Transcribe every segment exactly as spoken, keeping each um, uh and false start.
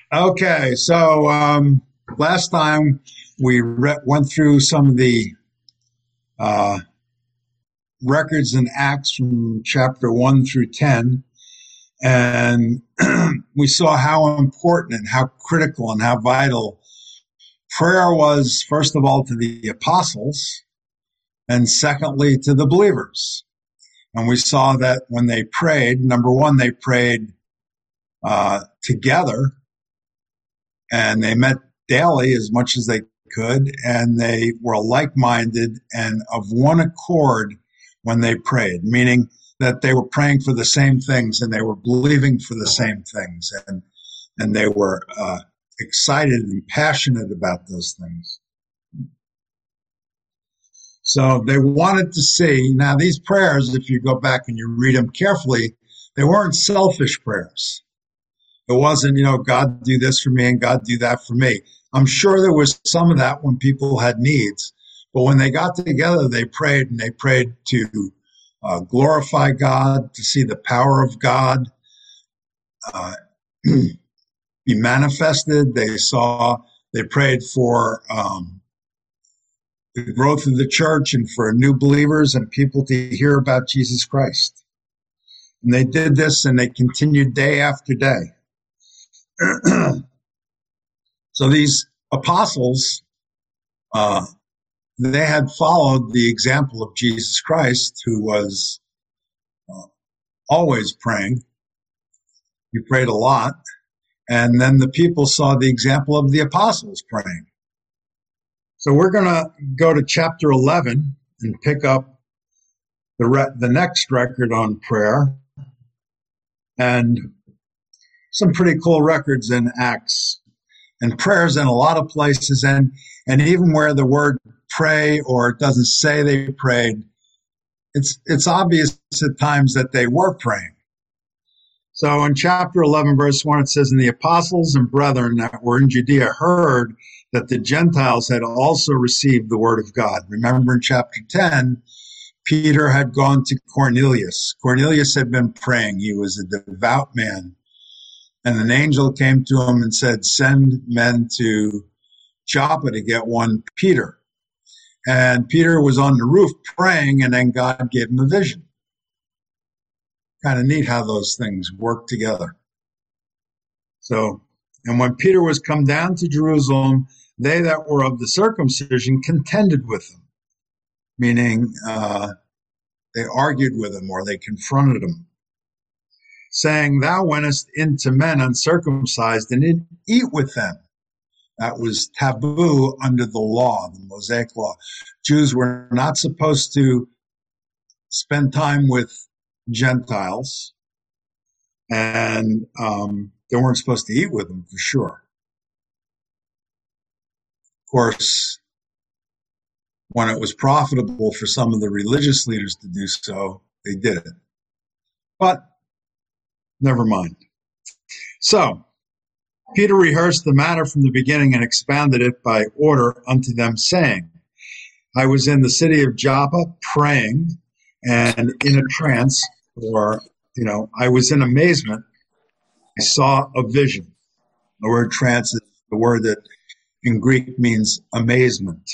Okay, so um, last time we re- went through some of the uh, records and acts from chapter one through ten, and we saw how important and how critical and how vital prayer was, first of all, to the apostles, and secondly, to the believers. And we saw that when they prayed, number one, they prayed uh, together, and they met daily as much as they could, and they were like-minded and of one accord when they prayed, meaning that they were praying for the same things and they were believing for the same things, and and they were uh, excited and passionate about those things. So they wanted to see, now these prayers, if you go back and you read them carefully, they weren't selfish prayers. It wasn't, you know, God do this for me and God do that for me. I'm sure there was some of that when people had needs. But when they got together, they prayed, and they prayed to uh, glorify God, to see the power of God uh, be manifested. They saw, they prayed for um, the growth of the church and for new believers and people to hear about Jesus Christ. And they did this, and they continued day after day. So these apostles, uh, they had followed the example of Jesus Christ, who was uh, always praying. He prayed a lot. And then the people saw the example of the apostles praying. So we're going to go to chapter eleven and pick up the re- the next record on prayer, and some pretty cool records in Acts. And prayers in a lot of places, and and even where the word pray or it doesn't say they prayed, it's it's obvious at times that they were praying. So in chapter eleven, verse one, it says, "And the apostles and brethren that were in Judea heard that the Gentiles had also received the word of God." Remember in chapter ten, Peter had gone to Cornelius. Cornelius had been praying. He was a devout man. And an angel came to him and said, "Send men to Joppa to get one Peter." And Peter was on the roof praying, and then God gave him a vision. Kind of neat how those things work together. So, and when Peter was come down to Jerusalem, they that were of the circumcision contended with him, meaning uh, they argued with him or they confronted him, saying, "Thou wentest into men uncircumcised and did eat with them." That was taboo under the law, the Mosaic law. Jews were not supposed to spend time with Gentiles, and um, they weren't supposed to eat with them for sure. Of course, when it was profitable for some of the religious leaders to do so, they did it. But never mind. So, Peter rehearsed the matter from the beginning and expounded it by order unto them, saying, "I was in the city of Joppa praying, and in a trance," or, you know, I was in amazement. I saw a vision. The word trance is the word that in Greek means amazement.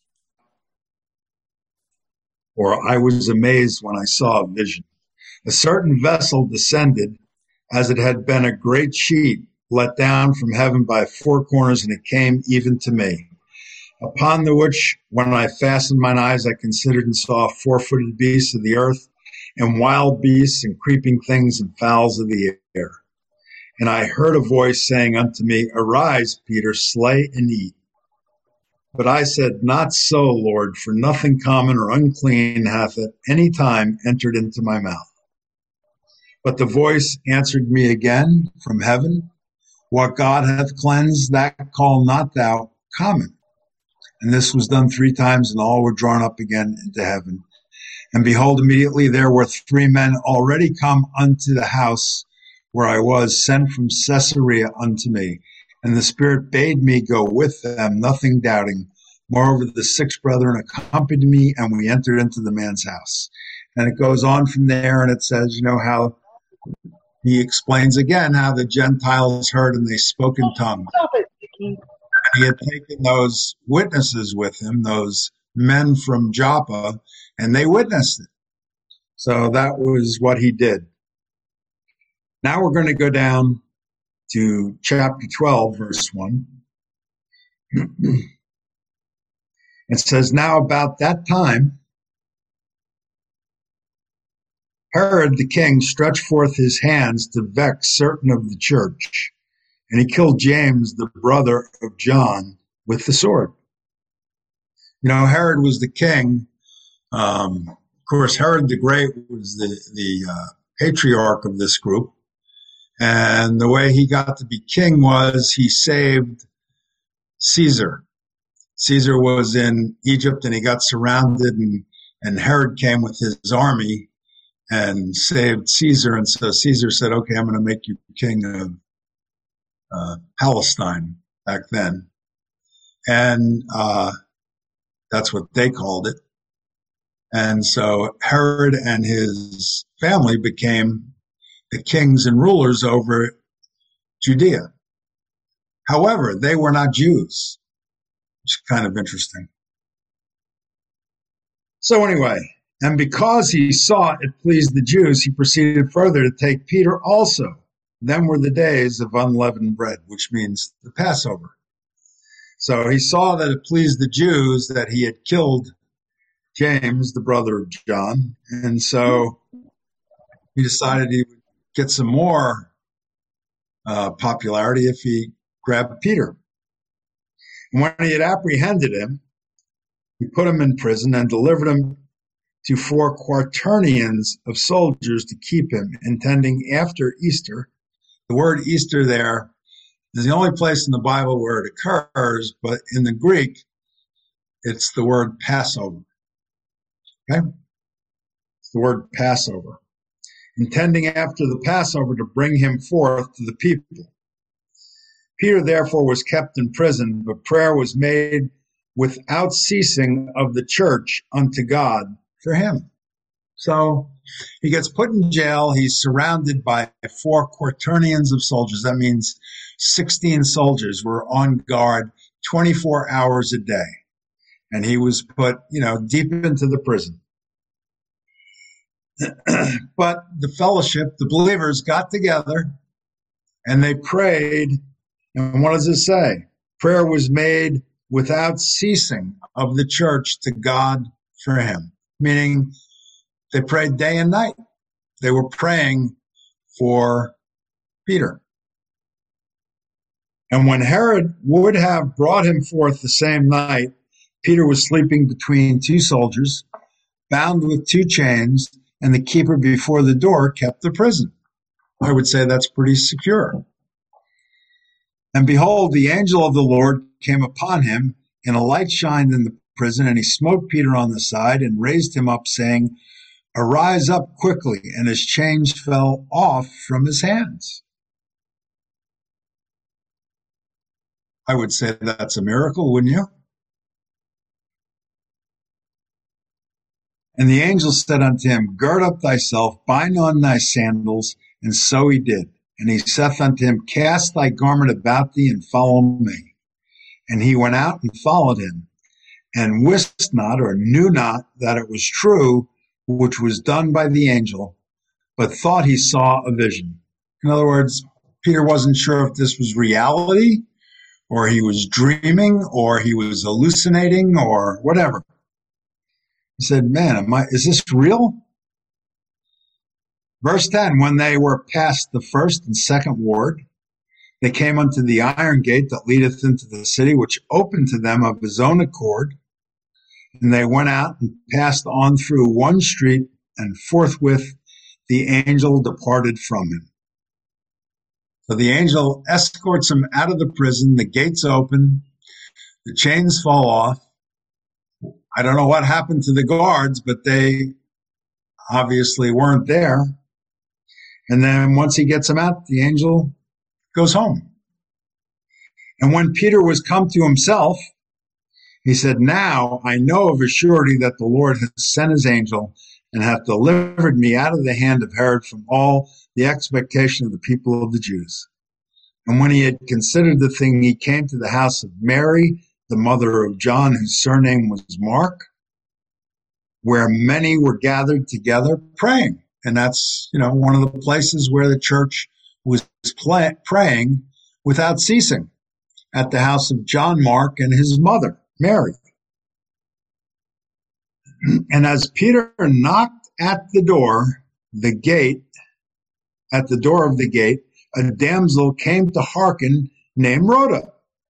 Or I was amazed when I saw a vision. A certain vessel descended, as it had been a great sheet let down from heaven by four corners, and it came even to me. Upon the which, when I fastened mine eyes, I considered and saw four-footed beasts of the earth, and wild beasts, and creeping things, and fowls of the air. And I heard a voice saying unto me, "Arise, Peter, slay and eat." But I said, "Not so, Lord, for nothing common or unclean hath at any time entered into my mouth." But the voice answered me again from heaven, "What God hath cleansed, that call not thou common." And this was done three times, and all were drawn up again into heaven. And behold, immediately there were three men already come unto the house where I was, sent from Caesarea unto me. And the Spirit bade me go with them, nothing doubting. Moreover, the six brethren accompanied me, and we entered into the man's house. And it goes on from there, and it says, you know, how he explains again how the Gentiles heard and they spoke in tongues. He had taken those witnesses with him, those men from Joppa, and they witnessed it. So that was what he did. Now we're going to go down to chapter twelve, verse one. It says, now about that time, Herod the king stretched forth his hands to vex certain of the church, and he killed James, the brother of John, with the sword. You know, Herod was the king. Um, of course, Herod the Great was the, the uh, patriarch of this group. And the way he got to be king was he saved Caesar. Caesar was in Egypt and he got surrounded, and, and Herod came with his army and saved Caesar. And so Caesar said, okay, I'm going to make you king of uh, Palestine back then. And uh, that's what they called it. And so Herod and his family became the kings and rulers over Judea. However, they were not Jews, which is kind of interesting. So anyway, and because he saw it pleased the Jews, he proceeded further to take Peter also. Then were the days of unleavened bread, which means the Passover. So he saw that it pleased the Jews that he had killed James, the brother of John. And so he decided he would get some more uh, popularity if he grabbed Peter. And when he had apprehended him, he put him in prison and delivered him to four quaternions of soldiers to keep him, intending after Easter. The word Easter there is the only place in the Bible where it occurs, but in the Greek, it's the word Passover. Okay? It's the word Passover. Intending after the Passover to bring him forth to the people. Peter therefore was kept in prison, but prayer was made without ceasing of the church unto God for him. So he gets put in jail. He's surrounded by four quaternions of soldiers. That means sixteen soldiers were on guard twenty-four hours a day. And he was put, you know, deep into the prison. But the fellowship, the believers got together and they prayed. And what does it say? Prayer was made without ceasing of the church to God for him. Meaning they prayed day and night. They were praying for Peter. And when Herod would have brought him forth the same night, Peter was sleeping between two soldiers, bound with two chains, and the keeper before the door kept the prison. I would say that's pretty secure. And behold, the angel of the Lord came upon him, and a light shined in the prison, and he smote Peter on the side and raised him up, saying, Arise up quickly, and his chains fell off from his hands. I would say that's a miracle, wouldn't you? And the angel said unto him, Gird up thyself, bind on thy sandals. And so he did. And he saith unto him, Cast thy garment about thee, and follow me. And he went out and followed him, and wist not or knew not that it was true, which was done by the angel, but thought he saw a vision. In other words, Peter wasn't sure if this was reality, or he was dreaming, or he was hallucinating, or whatever. He said, man, am I, is this real? Verse ten, when they were past the first and second ward, they came unto the iron gate that leadeth into the city, which opened to them of his own accord. And they went out and passed on through one street, and forthwith the angel departed from him. So the angel escorts him out of the prison, the gates open, the chains fall off. I don't know what happened to the guards, but they obviously weren't there. And then once he gets him out, the angel goes home. And when Peter was come to himself, he said, Now I know of a surety that the Lord has sent his angel and hath delivered me out of the hand of Herod from all the expectation of the people of the Jews. And when he had considered the thing, he came to the house of Mary, the mother of John, whose surname was Mark, where many were gathered together praying. And that's, you know, one of the places where the church was play, praying without ceasing, at the house of John Mark and his mother, Mary. And as Peter knocked at the door, the gate, at the door of the gate, a damsel came to hearken named Rhoda.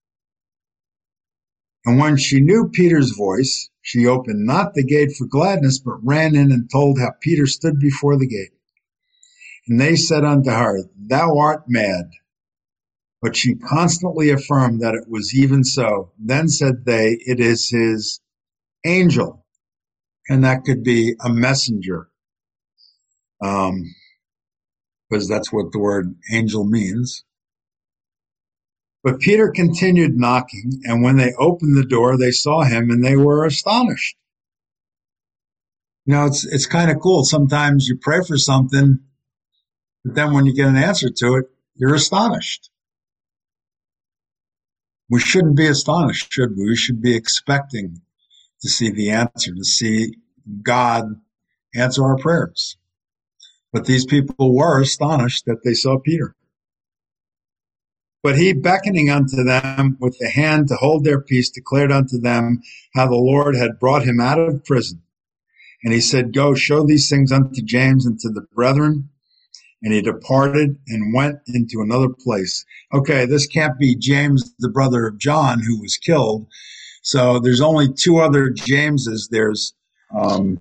And when she knew Peter's voice, she opened not the gate for gladness, but ran in and told how Peter stood before the gate. And they said unto her, Thou art mad. But she constantly affirmed that it was even so. Then said they, It is his angel. And that could be a messenger, um, because that's what the word angel means. But Peter continued knocking, and when they opened the door, they saw him, and they were astonished. You know, it's it's kind of cool. Sometimes you pray for something, but then when you get an answer to it, you're astonished. We shouldn't be astonished, should we? We should be expecting to see the answer, to see God answer our prayers. But these people were astonished that they saw Peter. But he, beckoning unto them with the hand to hold their peace, declared unto them how the Lord had brought him out of prison. And he said, Go, show these things unto James and to the brethren. And he departed and went into another place. Okay, this can't be James, the brother of John, who was killed. So there's only two other Jameses. There's um,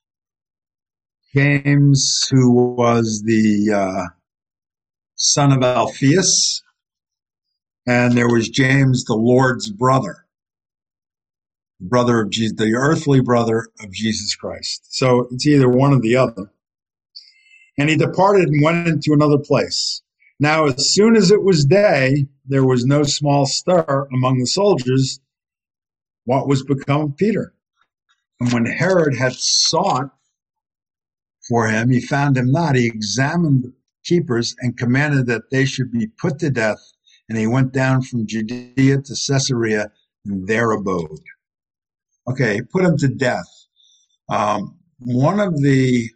James, who was the uh, son of Alphaeus, and there was James, the Lord's brother, brother of Jesus, the earthly brother of Jesus Christ. So it's either one or the other. And he departed and went into another place. Now, as soon as it was day, there was no small stir among the soldiers what was become of Peter. And when Herod had sought for him, he found him not. He examined the keepers and commanded that they should be put to death. And he went down from Judea to Caesarea and there abode. Okay, he put him to death. Um, one of the,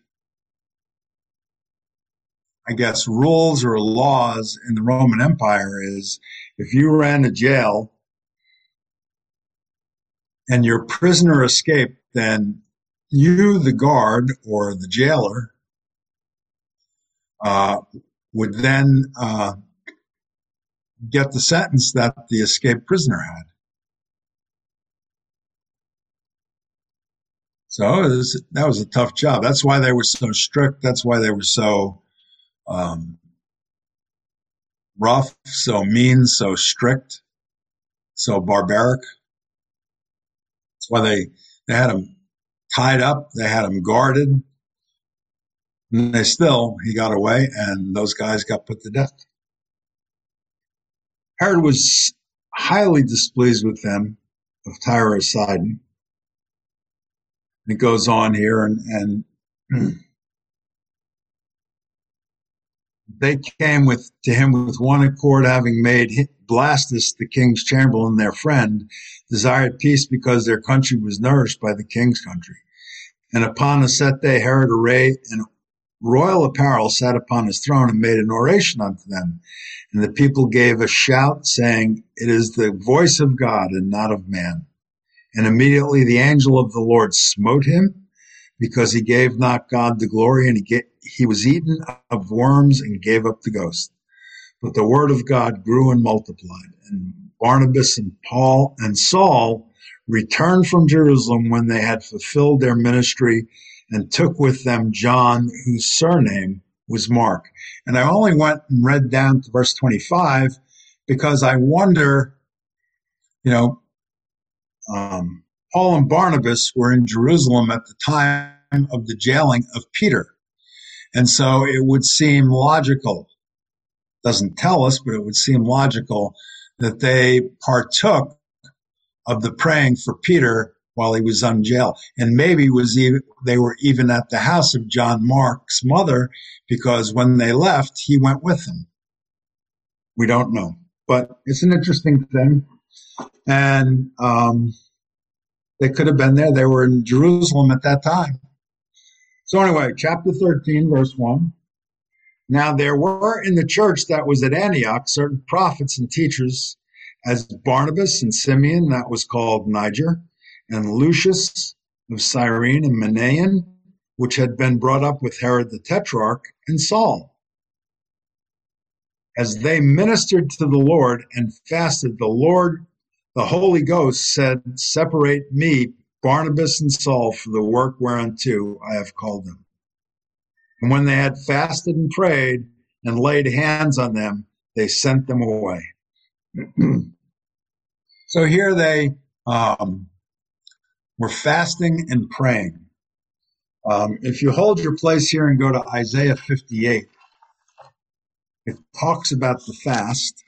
I guess, rules or laws in the Roman Empire is if you ran a jail and your prisoner escaped, then you, the guard or the jailer, uh, would then uh, get the sentence that the escaped prisoner had. So it was, that was a tough job. That's why they were so strict. That's why they were so um, rough, so mean, so strict, so barbaric. That's why they, they had him tied up. They had him guarded. And they still, he got away, and those guys got put to death. Herod was highly displeased with them of Tyre and Sidon. It goes on here, and, and they came with to him with one accord, having made Blastus, the king's chamberlain, their friend, desired peace because their country was nourished by the king's country. And upon a set day, Herod, arrayed in royal apparel, sat upon his throne and made an oration unto them. And the people gave a shout, saying, It is the voice of God and not of man. And immediately the angel of the Lord smote him, because he gave not God the glory, and he, get, he was eaten of worms and gave up the ghost. But the word of God grew and multiplied. And Barnabas and Paul and Saul returned from Jerusalem when they had fulfilled their ministry, and took with them John, whose surname was Mark. And I only went and read down to verse twenty-five because I wonder, you know, um, Paul and Barnabas were in Jerusalem at the time of the jailing of Peter. And so it would seem logical, doesn't tell us, but it would seem logical that they partook of the praying for Peter while he was in jail. And maybe was even they were even at the house of John Mark's mother, because when they left, he went with them. We don't know. But it's an interesting thing. And um, they could have been there. They were in Jerusalem at that time. So anyway, chapter thirteen, verse one. Now there were in the church that was at Antioch certain prophets and teachers, as Barnabas and Simeon, that was called Niger, and Lucius of Cyrene, and Manaen, which had been brought up with Herod the Tetrarch, and Saul. As they ministered to the Lord and fasted, the Lord, the Holy Ghost, said, Separate me, Barnabas and Saul, for the work whereunto I have called them. And when they had fasted and prayed and laid hands on them, they sent them away. So here they um, were fasting and praying. Um, if you hold your place here and go to Isaiah fifty-eight, it talks about the fast.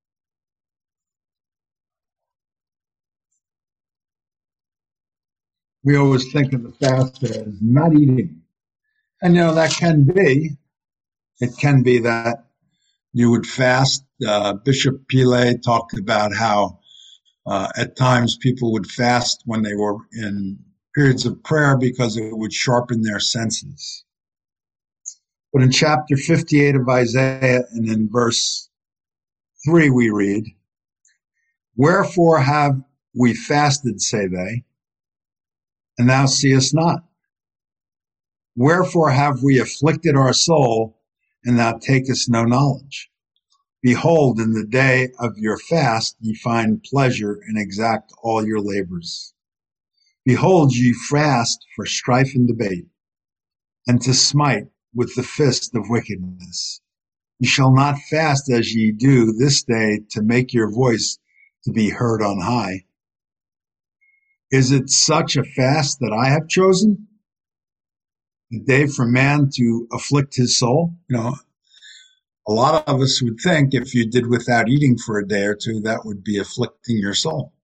We always think of the fast as not eating. And, you know, that can be. It can be that you would fast. Uh, Bishop Pile talked about how uh, at times people would fast when they were in periods of prayer because it would sharpen their senses. But in chapter fifty-eight of Isaiah and in verse three we read, Wherefore have we fasted, say they, and thou seest not? Wherefore have we afflicted our soul, and thou takest no knowledge? Behold, in the day of your fast ye find pleasure, and exact all your labors. Behold, ye fast for strife and debate, and to smite with the fist of wickedness. Ye shall not fast as ye do this day, to make your voice to be heard on high. Is it such a fast that I have chosen? A day for man to afflict his soul? You know, a lot of us would think if you did without eating for a day or two, that would be afflicting your soul.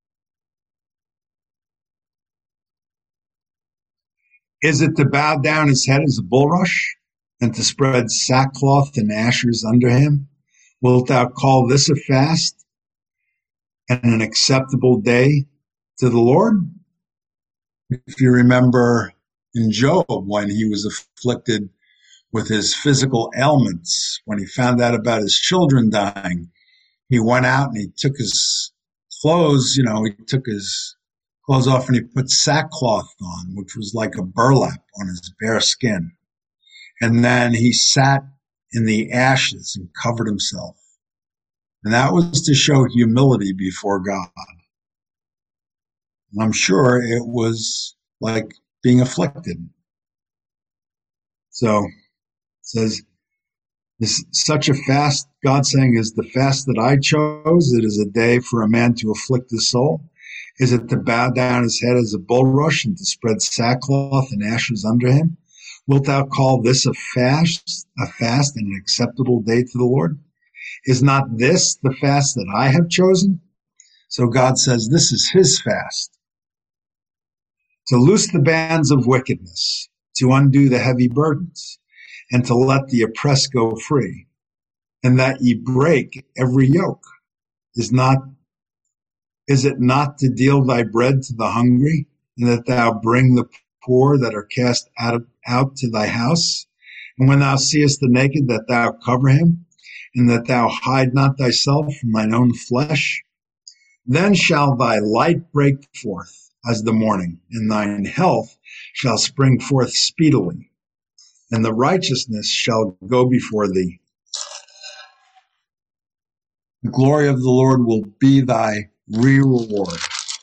Is it to bow down his head as a bulrush, and to spread sackcloth and ashes under him? Wilt thou call this a fast and an acceptable day to the Lord? If you remember in Job, when he was afflicted with his physical ailments, when he found out about his children dying, he went out and he took his clothes, you know, he took his clothes off and he put sackcloth on, which was like a burlap on his bare skin. And then he sat in the ashes and covered himself. And that was to show humility before God. And I'm sure it was like being afflicted. So it says, is such a fast, God saying, is the fast that I chose. It is a day for a man to afflict his soul. Is it to bow down his head as a bulrush and to spread sackcloth and ashes under him? Wilt thou call this a fast, a fast and an acceptable day to the Lord? Is not this the fast that I have chosen? So God says this is his fast. To loose the bands of wickedness, to undo the heavy burdens, and to let the oppressed go free, and that ye break every yoke. Is not, is it not to deal thy bread to the hungry, and that thou bring the poor that are cast out, of, out to thy house? And when thou seest the naked, that thou cover him, and that thou hide not thyself from thine own flesh? Then shall thy light break forth as the morning, and thine health shall spring forth speedily, and the righteousness shall go before thee. The glory of the Lord will be thy reward.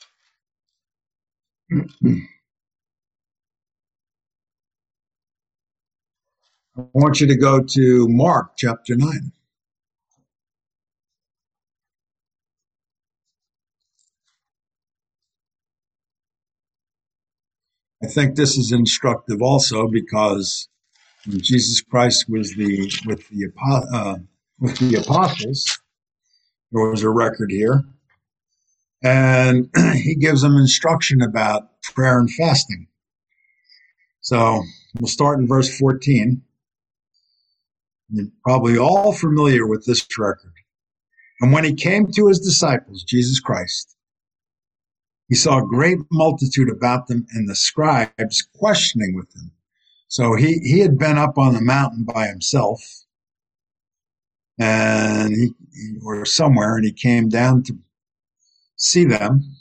I want you to go to Mark chapter nine. I think this is instructive also because when Jesus Christ was the with the uh, with the apostles, there was a record here, And he gives them instruction about prayer and fasting. So we'll start in verse fourteen. You're probably all familiar with this record. And when he came to his disciples, Jesus Christ, he saw a great multitude about them and the scribes questioning with him. So he, he had been up on the mountain by himself, and he, he or somewhere, and he came down to see them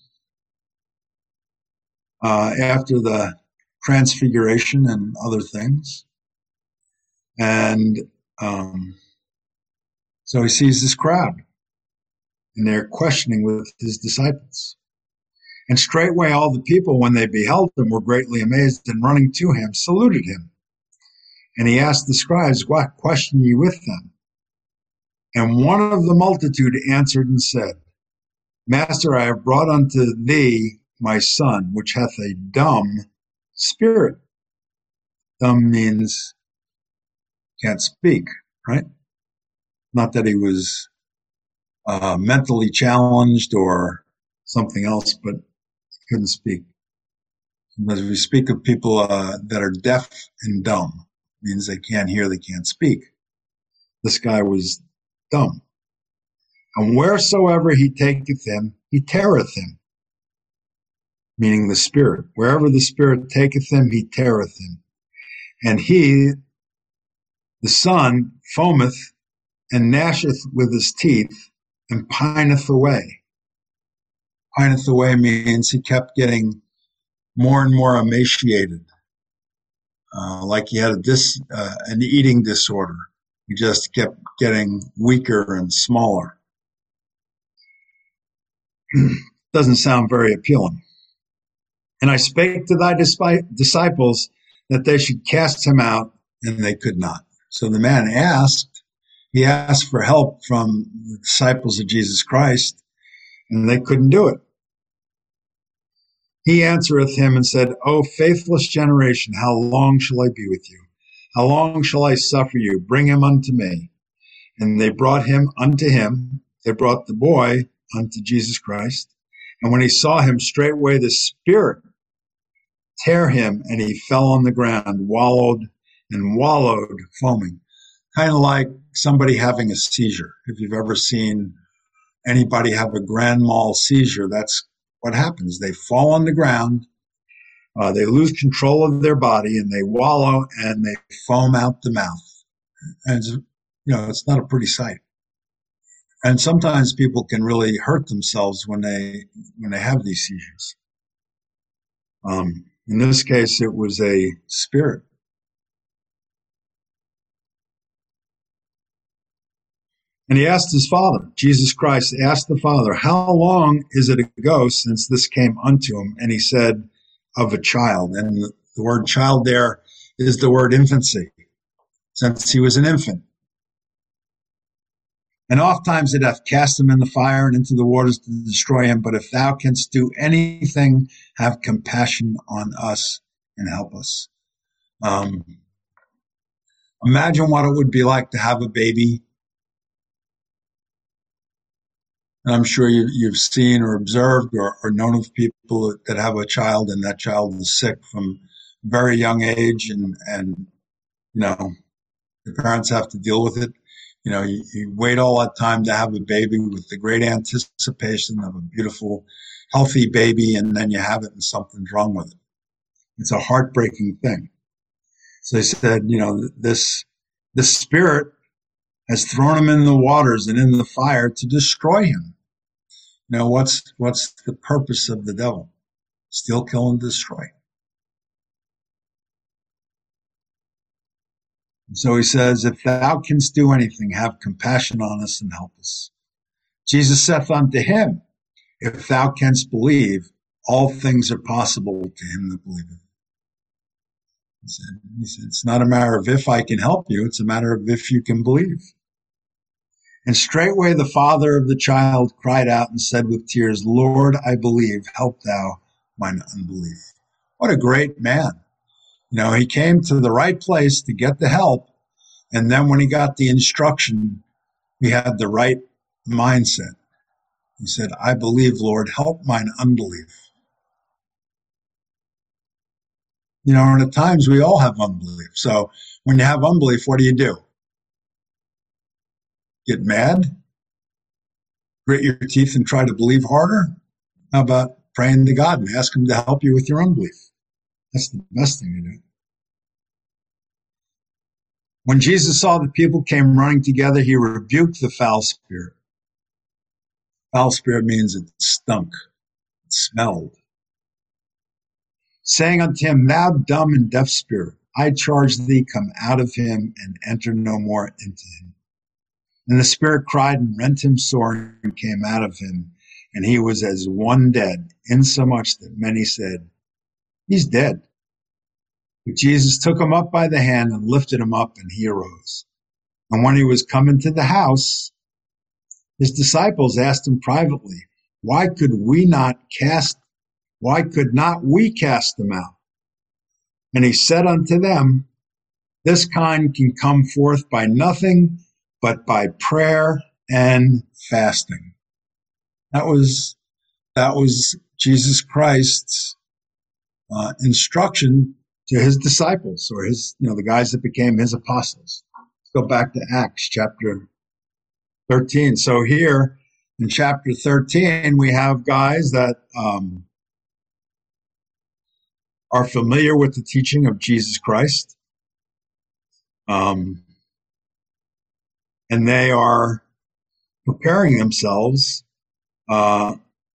uh, after the transfiguration and other things. And um, so he sees this crowd, and they're questioning with his disciples. And straightway all the people, when they beheld him, were greatly amazed, and running to him, saluted him. And he asked the scribes, what question ye with them? And one of the multitude answered and said, Master, I have brought unto thee my son, which hath a dumb spirit. Dumb means can't speak, right? Not that he was uh, mentally challenged or something else, but couldn't speak. As we speak of people uh, that are deaf and dumb, means they can't hear, they can't speak. This guy was dumb. And wheresoever he taketh him, he teareth him, meaning the Spirit. Wherever the Spirit taketh him, he teareth him. And he, the Son, foameth and gnasheth with his teeth and pineth away. Pineth away means he kept getting more and more emaciated, uh, like he had a dis, uh, an eating disorder. He just kept getting weaker and smaller. Doesn't sound very appealing. And I spake to thy disciples that they should cast him out, and they could not. So the man asked, he asked for help from the disciples of Jesus Christ, and they couldn't do it. He answereth him and said, O faithless generation, how long shall I be with you? How long shall I suffer you? Bring him unto me. And they brought him unto him. They brought the boy unto Jesus Christ. And when he saw him, straightway the Spirit tear him, and he fell on the ground, wallowed and wallowed, foaming. Kind of like somebody having a seizure. If you've ever seen anybody have a grand mal seizure, that's what happens. They fall on the ground, uh, they lose control of their body, and they wallow and they foam out the mouth. And it's, you know, it's not a pretty sight. And sometimes people can really hurt themselves when they when they have these seizures. Um, in this case, it was a spirit. And he asked his father, Jesus Christ asked the father, how long is it ago since this came unto him? And he said, of a child. And the, the word child there is the word infancy, since he was an infant. And oft times it hath cast him in the fire and into the waters to destroy him. But if thou canst do anything, have compassion on us and help us. Um, imagine what it would be like to have a baby. And I'm sure you, you've seen or observed or, or known of people that have a child, and that child is sick from a very young age, and, and you know, the parents have to deal with it. You know, you, you wait all that time to have a baby with the great anticipation of a beautiful, healthy baby, and then you have it and something's wrong with it. It's a heartbreaking thing. So they said, you know, this, this spirit has thrown him in the waters and in the fire to destroy him. You know, what's, what's the purpose of the devil? Steal, kill, and destroy. And so he says, if thou canst do anything, have compassion on us and help us. Jesus saith unto him, if thou canst believe, all things are possible to him that believeth. He said, he said, it's not a matter of if I can help you, it's a matter of if you can believe. And straightway the father of the child cried out and said with tears, Lord, I believe, help thou mine unbelief. What a great man. You know, he came to the right place to get the help, and then when he got the instruction, he had the right mindset. He said, I believe, Lord, help mine unbelief. You know, and at times we all have unbelief. So when you have unbelief, what do you do? Get mad? Grit your teeth and try to believe harder? How about praying to God and ask him to help you with your unbelief? That's the best thing to do. When Jesus saw the people came running together, he rebuked the foul spirit. Foul spirit means it stunk, it smelled. Saying unto him, thou dumb and deaf spirit, I charge thee, come out of him and enter no more into him. And the spirit cried and rent him sore and came out of him. And he was as one dead, insomuch that many said, he's dead. But Jesus took him up by the hand and lifted him up, and he arose. And when he was come into the house, his disciples asked him privately, why could we not cast, why could not we cast them out? And he said unto them, this kind can come forth by nothing but by prayer and fasting. That was, that was Jesus Christ's uh, instruction to his disciples, or his, you know, the guys that became his apostles. Let's go back to Acts chapter thirteen. So here in chapter thirteen, we have guys that um, are familiar with the teaching of Jesus Christ. Um, and they are preparing themselves. Uh,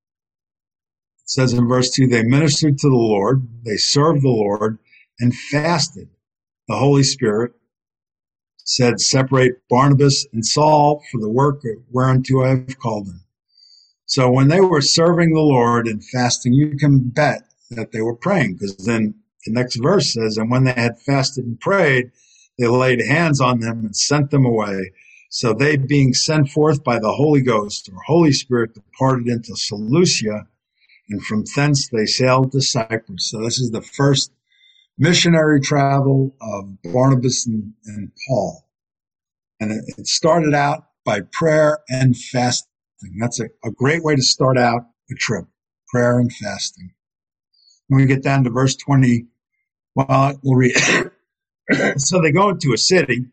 it says in verse two, they ministered to the Lord, they served the Lord, and fasted. The Holy Spirit said, separate Barnabas and Saul for the work whereunto I have called them. So when they were serving the Lord and fasting, you can bet that they were praying, because then the next verse says, and when they had fasted and prayed, they laid hands on them and sent them away. So they, being sent forth by the Holy Ghost, or Holy Spirit, departed into Seleucia, and from thence they sailed to Cyprus. So this is the first missionary travel of Barnabas and, and Paul. And it, it started out by prayer and fasting. That's a, a great way to start out a trip, prayer and fasting. When we get down to verse twenty, well, we'll read. So they go into a city,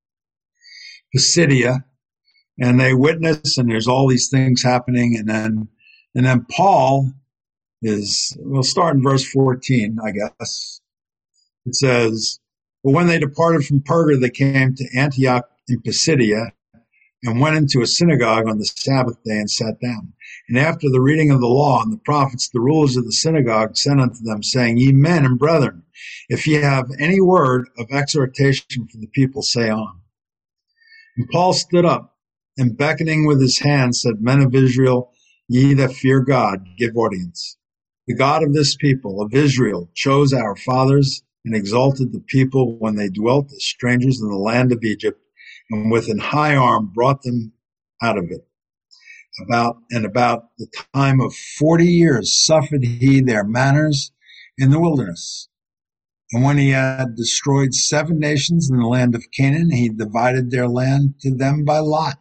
Pisidia, and they witness, and there's all these things happening. And then, and then Paul is, we'll start in verse fourteen, I guess. It says, but when they departed from Perga, they came to Antioch in Pisidia and went into a synagogue on the Sabbath day and sat down. And after the reading of the law and the prophets, the rulers of the synagogue sent unto them, saying, ye men and brethren, if ye have any word of exhortation for the people, say on. And Paul stood up and beckoning with his hand said, men of Israel, ye that fear God, give audience. The God of this people, of Israel, chose our fathers and exalted the people when they dwelt as strangers in the land of Egypt, and with an high arm brought them out of it. About and about the time of forty years suffered he their manners in the wilderness. And when he had destroyed seven nations in the land of Canaan, he divided their land to them by lot.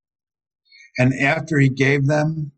And after he gave them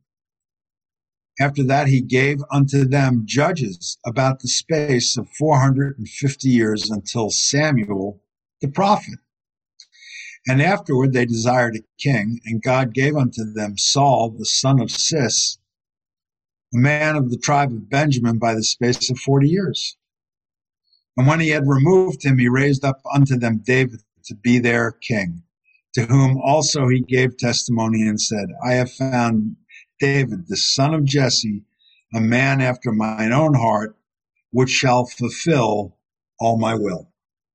After that, he gave unto them judges about the space of four hundred fifty years until Samuel the prophet. And afterward they desired a king, and God gave unto them Saul the son of Cis, a man of the tribe of Benjamin, by the space of forty years. And when he had removed him, he raised up unto them David to be their king, to whom also he gave testimony and said, I have found David, the son of Jesse, a man after mine own heart, which shall fulfill all my will.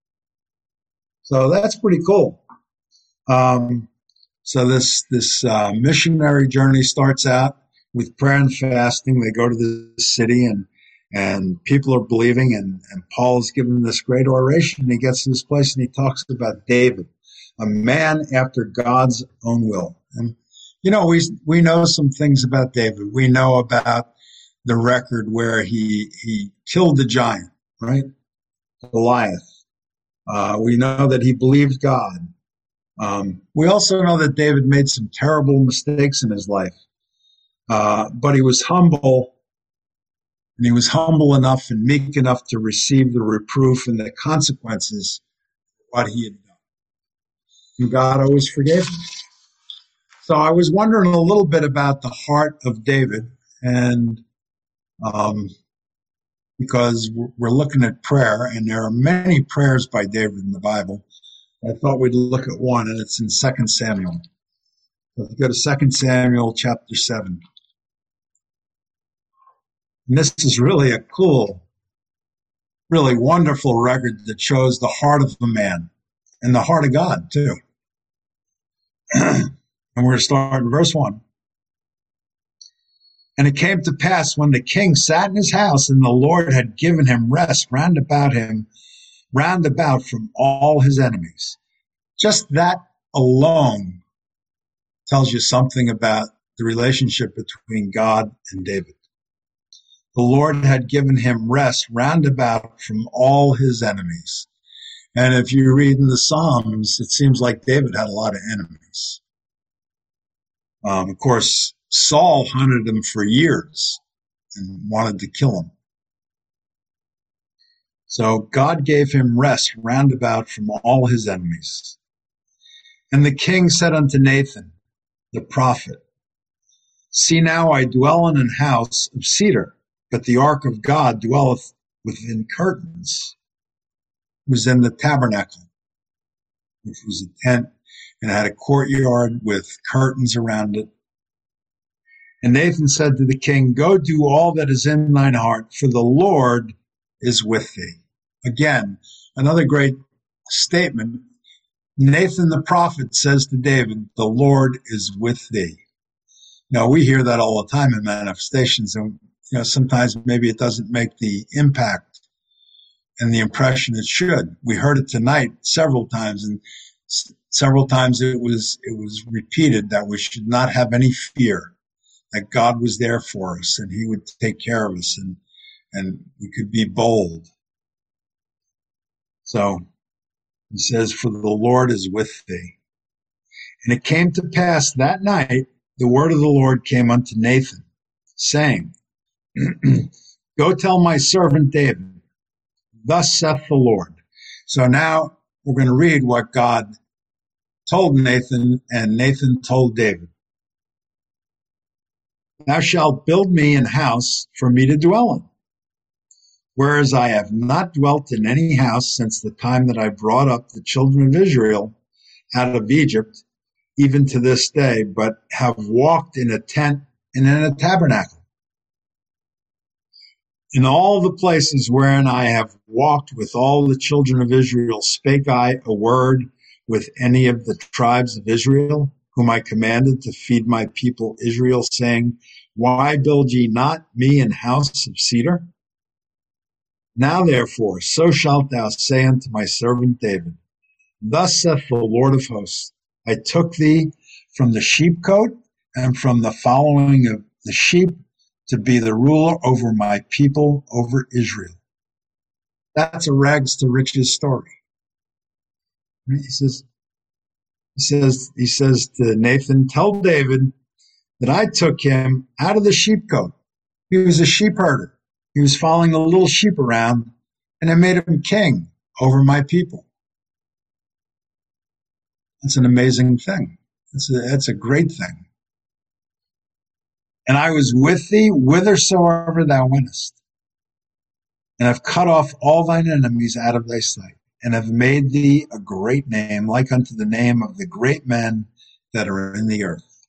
So that's pretty cool. Um, so this this uh, missionary journey starts out with prayer and fasting. They go to the city, and and people are believing, and, and Paul is giving this great oration, and he gets to this place, and he talks about David, a man after God's own will. And you know, we we know some things about David. We know about the record where he he killed the giant, right? Goliath. Uh, we know that he believed God. Um, we also know that David made some terrible mistakes in his life. Uh, but he was humble, and he was humble enough and meek enough to receive the reproof and the consequences of what he had done. And God always forgave him. So I was wondering a little bit about the heart of David, and um, because we're looking at prayer, and there are many prayers by David in the Bible. I thought we'd look at one, and it's in Second Samuel. Let's go to Second Samuel chapter seven. And this is really a cool, really wonderful record that shows the heart of a man and the heart of God, too. And we're going to start in verse one. And it came to pass when the king sat in his house, and the Lord had given him rest round about him, round about from all his enemies. Just that alone tells you something about the relationship between God and David. The Lord had given him rest round about from all his enemies. And if you read in the Psalms, it seems like David had a lot of enemies. Um, of course, Saul hunted him for years and wanted to kill him. So God gave him rest round about from all his enemies. And the king said unto Nathan, the prophet, see now I dwell in an house of cedar, but the ark of God dwelleth within curtains. It was in the tabernacle, which was a tent, and had a courtyard with curtains around it. And Nathan said to the king, go do all that is in thine heart, for the Lord is with thee. Again, another great statement. Nathan the prophet says to David, the Lord is with thee. Now, we hear that all the time in manifestations, and you know, sometimes maybe it doesn't make the impact and the impression it should. We heard it tonight several times, and s- several times it was it was repeated that we should not have any fear, that God was there for us and he would take care of us, and and we could be bold. So he says, for the Lord is with thee. And it came to pass that night, the word of the Lord came unto Nathan, saying, go tell my servant David, thus saith the Lord. So now we're going to read what God told Nathan, and Nathan told David. Thou shalt build me an house for me to dwell in, whereas I have not dwelt in any house since the time that I brought up the children of Israel out of Egypt, even to this day, but have walked in a tent and in a tabernacle. In all the places wherein I have walked with all the children of Israel, spake I a word with any of the tribes of Israel, whom I commanded to feed my people Israel, saying, why build ye not me an house of cedar? Now therefore, so shalt thou say unto my servant David, thus saith the Lord of hosts, I took thee from the sheepcote and from the following of the sheep to be the ruler over my people, over Israel. That's a rags to riches story. He says, he says, he says to Nathan, tell David that I took him out of the sheepcote. He was a sheep herder. He was following the little sheep around, and I made him king over my people. That's an amazing thing. That's a, that's a great thing. And I was with thee whithersoever thou wentest, and have cut off all thine enemies out of thy sight, and have made thee a great name, like unto the name of the great men that are in the earth.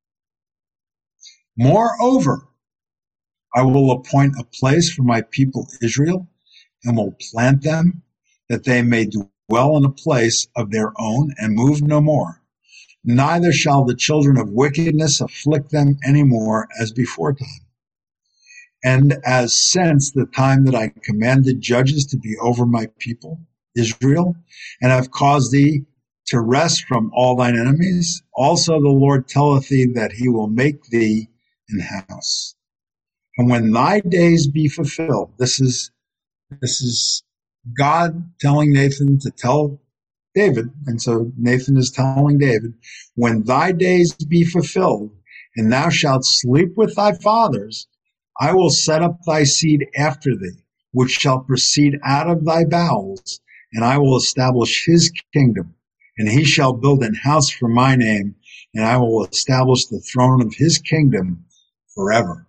Moreover, I will appoint a place for my people Israel, and will plant them, that they may dwell in a place of their own, and move no more. Neither shall the children of wickedness afflict them any more as before time. And as since the time that I commanded judges to be over my people, Israel, and have caused thee to rest from all thine enemies, also the Lord telleth thee that he will make thee an house. And when thy days be fulfilled, this is, this is God telling Nathan to tell David, and so Nathan is telling David, when thy days be fulfilled, and thou shalt sleep with thy fathers. I will set up thy seed after thee, which shall proceed out of thy bowels, and I will establish his kingdom. And he shall build an house for my name, and I will establish the throne of his kingdom forever.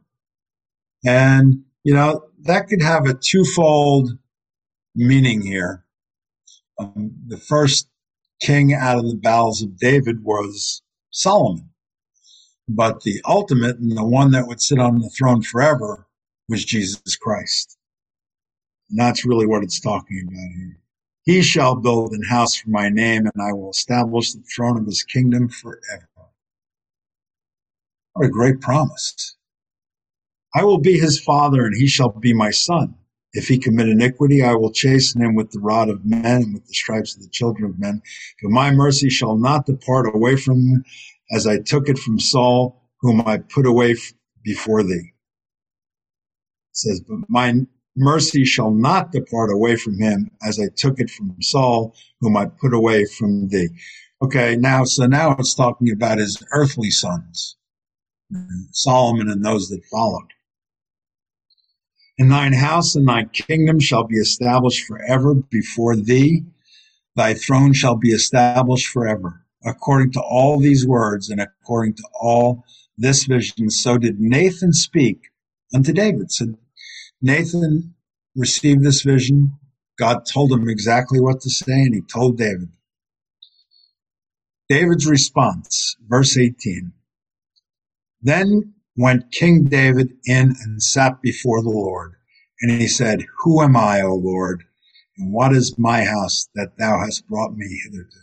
And, you know, that could have a twofold meaning here. Um, the first king out of the bowels of David was Solomon. But the ultimate and the one that would sit on the throne forever was Jesus Christ. And that's really what it's talking about here. He shall build an house for my name, and I will establish the throne of his kingdom forever. What a great promise. I will be his father, and he shall be my son. If he commit iniquity, I will chasten him with the rod of men and with the stripes of the children of men. But my mercy shall not depart away from him, as I took it from Saul, whom I put away before thee. It says, but my mercy shall not depart away from him, as I took it from Saul, whom I put away from thee. Okay, now, so now it's talking about his earthly sons, Solomon and those that followed. And thine house and thy kingdom shall be established forever before thee. Thy throne shall be established forever. According to all these words and according to all this vision, so did Nathan speak unto David. So Nathan received this vision. God told him exactly what to say, and he told David. David's response, verse eighteen. Then went King David in and sat before the Lord. And he said, who am I, O Lord? And what is my house that thou hast brought me hitherto?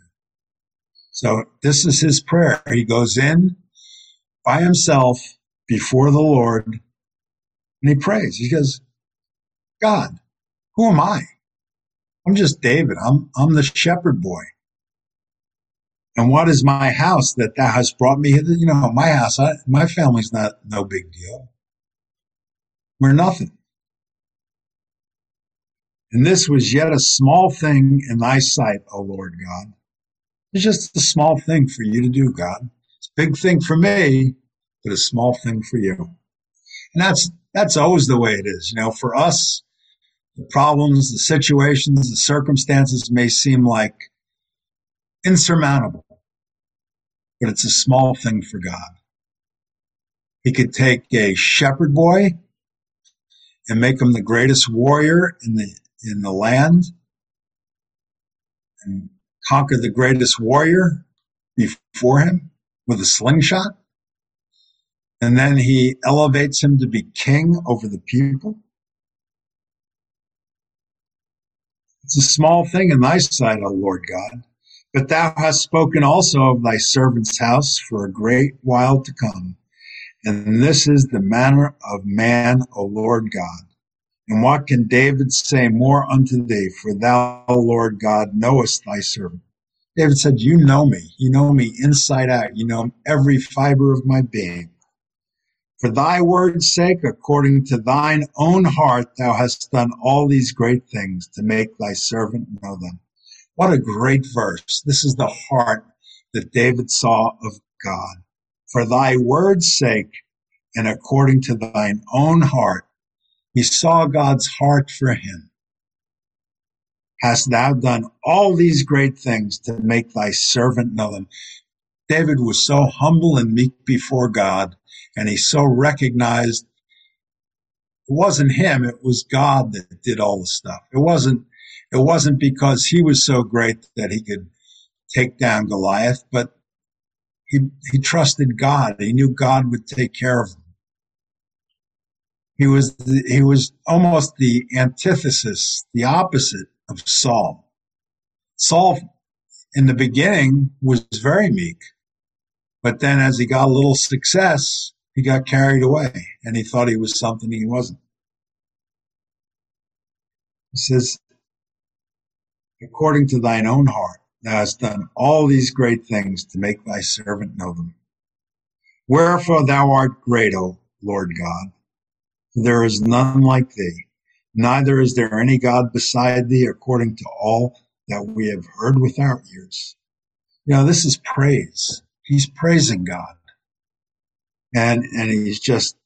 So this is his prayer. He goes in by himself before the Lord, and he prays. He goes, God, who am I? I'm just David. I'm, I'm the shepherd boy. And what is my house that thou hast brought me hither? You know, my house, I, my family's not no big deal. We're nothing. And this was yet a small thing in thy sight, O Lord God. It's just a small thing for you to do, God. It's a big thing for me, but a small thing for you. And that's that's always the way it is. You know, for us, the problems, the situations, the circumstances may seem like insurmountable, but it's a small thing for God. He could take a shepherd boy and make him the greatest warrior in the in the land and conquer the greatest warrior before him with a slingshot. And then he elevates him to be king over the people. It's a small thing in thy sight, O Lord God. But thou hast spoken also of thy servant's house for a great while to come. And this is the manner of man, O Lord God. And what can David say more unto thee? For thou, Lord God, knowest thy servant. David said, you know me. You know me inside out. You know every fiber of my being. For thy word's sake, according to thine own heart, thou hast done all these great things to make thy servant know them. What a great verse. This is the heart that David saw of God. For thy word's sake, and according to thine own heart, he saw God's heart for him. Hast thou done all these great things to make thy servant know them? David was so humble and meek before God, and he so recognized it wasn't him, it was God that did all the stuff. It wasn't, it wasn't because he was so great that he could take down Goliath, but he, he trusted God. He knew God would take care of him. He was, the, he was almost the antithesis, the opposite of Saul. Saul, in the beginning, was very meek, but then as he got a little success, he got carried away, and he thought he was something he wasn't. He says, according to thine own heart, thou hast done all these great things to make thy servant know them. Wherefore thou art great, O Lord God. There is none like thee, neither is there any God beside thee, according to all that we have heard with our ears. You know, this is praise. He's praising God. And, and he's just,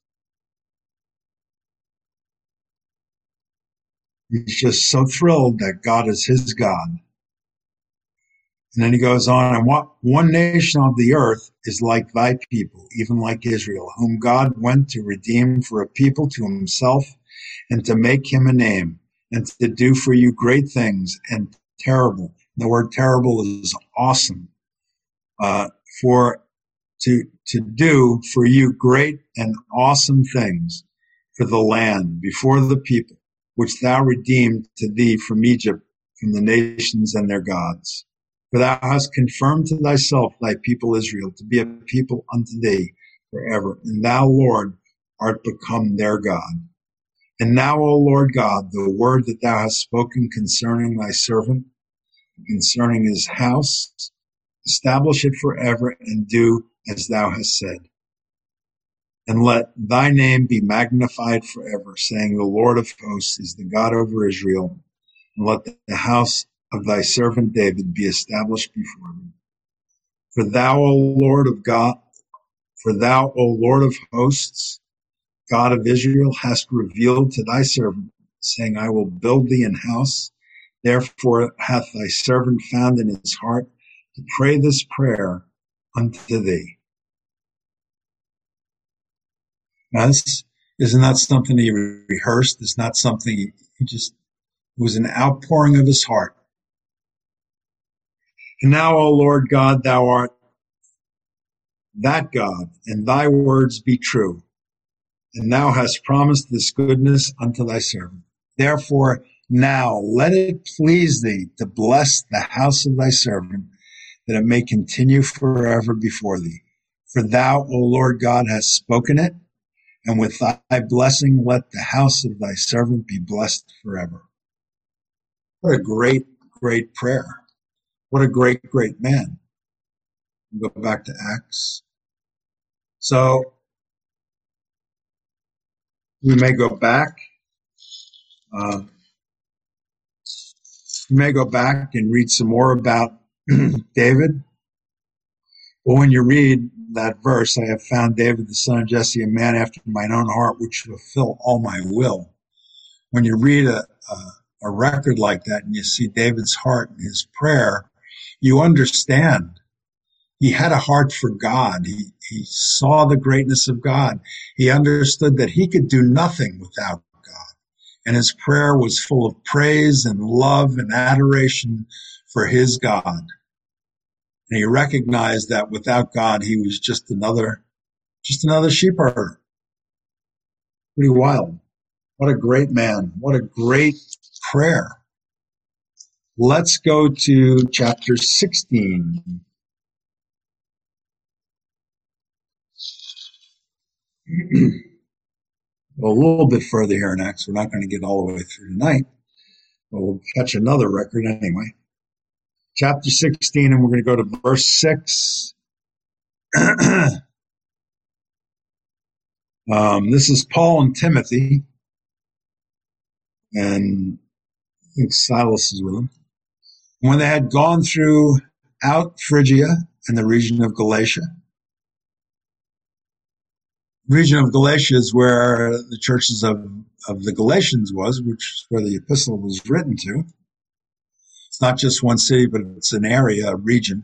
he's just so thrilled that God is his God. And then he goes on, and what one nation of the earth is like thy people, even like Israel, whom God went to redeem for a people to himself and to make him a name and to do for you great things and terrible. The word terrible is awesome. Uh, for to, to do for you great and awesome things for the land before the people, which thou redeemed to thee from Egypt, from the nations and their gods. For thou hast confirmed to thyself thy people Israel to be a people unto thee forever. And thou, Lord, art become their God. And now, O Lord God, the word that thou hast spoken concerning thy servant, concerning his house, establish it forever and do as thou hast said. And let thy name be magnified forever, saying, the Lord of hosts is the God over Israel. And let the house of thy servant David be established before me. For thou, O Lord of God, for thou, O Lord of hosts, God of Israel, hast revealed to thy servant, saying, I will build thee an house. Therefore hath thy servant found in his heart to pray this prayer unto thee. Now, this, isn't that something he rehearsed? It's not something he, he just, it was an outpouring of his heart. And now, O Lord God, thou art that God, and thy words be true. And thou hast promised this goodness unto thy servant. Therefore, now let it please thee to bless the house of thy servant, that it may continue forever before thee. For thou, O Lord God, hast spoken it, and with thy blessing let the house of thy servant be blessed forever. What a great, great prayer. What a great, great man. We'll go back to Acts. So we may go back. Uh, we may go back and read some more about David. But when you read that verse, I have found David, the son of Jesse, a man after mine own heart, which will fulfill all my will. When you read a, a, a record like that and you see David's heart and his prayer, you understand he had a heart for God. He, he saw the greatness of God. He understood that he could do nothing without God. And his prayer was full of praise and love and adoration for his God. And he recognized that without God, he was just another, just another sheep herder. Pretty wild. What a great man. What a great prayer. Let's go to chapter sixteen. A little bit further here in Acts. We're not going to get all the way through tonight, but we'll catch another record anyway. Chapter sixteen, and we're going to go to verse six. um, this is Paul and Timothy, and I think Silas is with them. When they had gone through out Phrygia and the region of Galatia, region of Galatia is where the churches of, of the Galatians was, which is where the epistle was written to. It's not just one city, but it's an area, a region.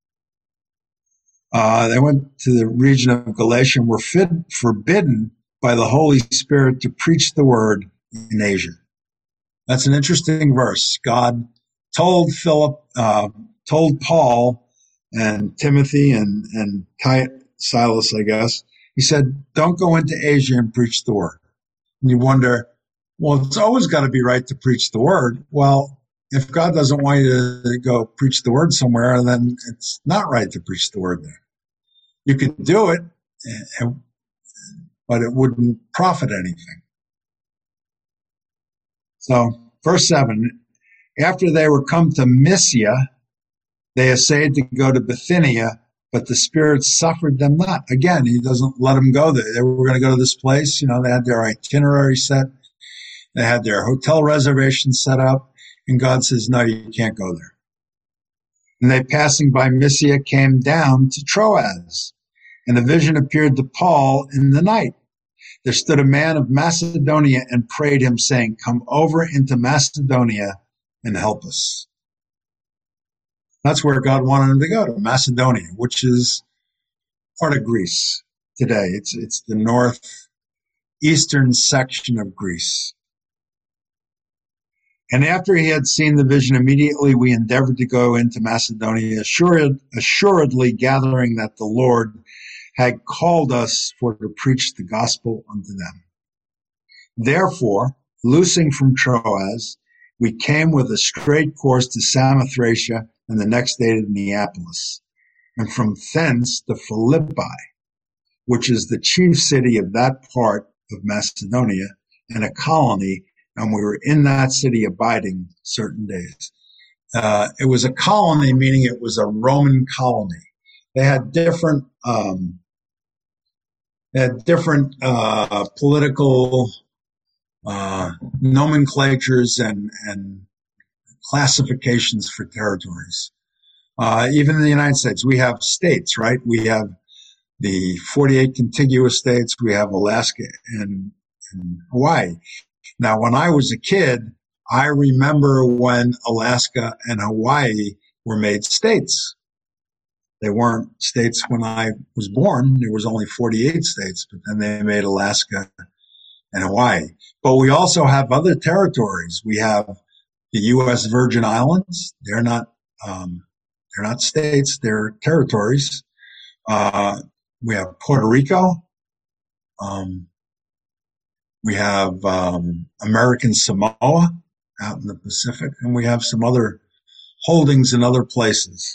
Uh, they went to the region of Galatia and were fit, forbidden by the Holy Spirit to preach the word in Asia. That's an interesting verse. God told Philip, uh, told Paul and Timothy and, and Silas, I guess, he said, don't go into Asia and preach the word. And you wonder, well, it's always got to be right to preach the word. Well, if God doesn't want you to go preach the word somewhere, then it's not right to preach the word there. You could do it, but it wouldn't profit anything. So, verse seven, after they were come to Mysia, they essayed to go to Bithynia, but the Spirit suffered them not. Again, he doesn't let them go there. They were going to go to this place. You know, they had their itinerary set. They had their hotel reservations set up. And God says, no, you can't go there. And they, passing by Mysia, came down to Troas. And the vision appeared to Paul in the night. There stood a man of Macedonia and prayed him, saying, "Come over into Macedonia and help us." That's where God wanted him to go, to Macedonia, which is part of Greece today. It's it's the northeastern section of Greece. And after he had seen the vision, immediately we endeavored to go into Macedonia, assured, assuredly gathering that the Lord had called us for to preach the gospel unto them. Therefore, loosing from Troas, we came with a straight course to Samothracia, and the next day to Neapolis, and from thence to Philippi, which is the chief city of that part of Macedonia, and a colony, and we were in that city abiding certain days. Uh, it was a colony, meaning it was a Roman colony. They had different, um, they had different uh, political uh, nomenclatures and, and classifications for territories. Uh, even in the United States, we have states, right? We have the forty-eight contiguous states. We have Alaska and, and Hawaii. Now, when I was a kid, I remember when Alaska and Hawaii were made states. They weren't states when I was born. There was only forty-eight states, but then they made Alaska and Hawaii. But we also have other territories. We have the U S Virgin Islands. They're not, um, they're not states. They're territories. Uh, we have Puerto Rico. Um, we have, um, American Samoa out in the Pacific, and we have some other holdings in other places.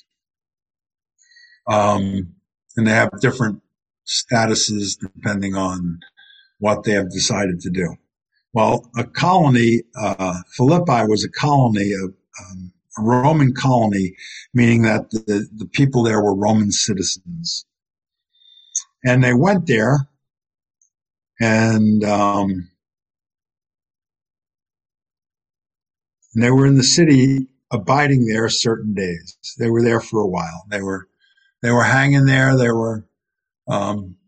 Um, and they have different statuses depending on what they have decided to do. Well, a colony, uh, Philippi was a colony of, um, a Roman colony, meaning that the, the people there were Roman citizens. And they went there and, um, and they were in the city abiding there certain days. They were there for a while. They were, they were hanging there. They were, um,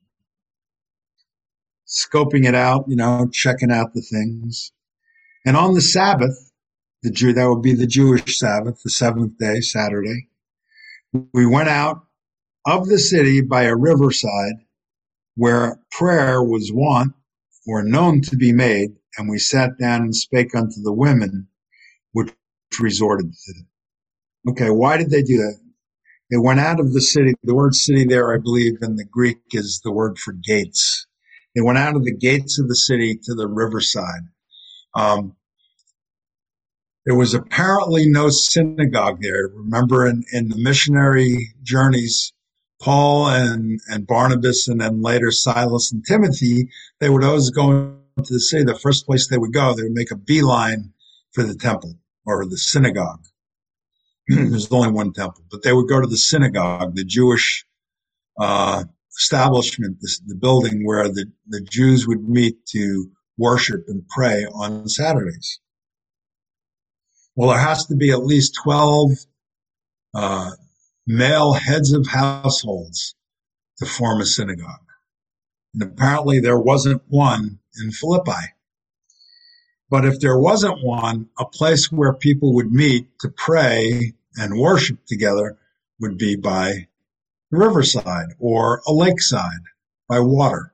scoping it out, you know, checking out the things. And on the Sabbath, the Jew, that would be the Jewish Sabbath, the seventh day, Saturday, we went out of the city by a riverside where prayer was wont or known to be made, and we sat down and spake unto the women which resorted to them. Okay, why did they do that? They went out of the city. The word city there, I believe, in the Greek is the word for gates. They went out of the gates of the city to the riverside. Um, there was apparently no synagogue there. Remember, in, in the missionary journeys, Paul and, and Barnabas, and then later Silas and Timothy, they would always go into the city. The first place they would go, they would make a beeline for the temple or the synagogue. There's only one temple, but they would go to the synagogue, the Jewish uh establishment, this, the building where the, the Jews would meet to worship and pray on Saturdays. Well, there has to be at least twelve uh, male heads of households to form a synagogue. And apparently there wasn't one in Philippi. But if there wasn't one, a place where people would meet to pray and worship together would be by riverside or a lakeside by water.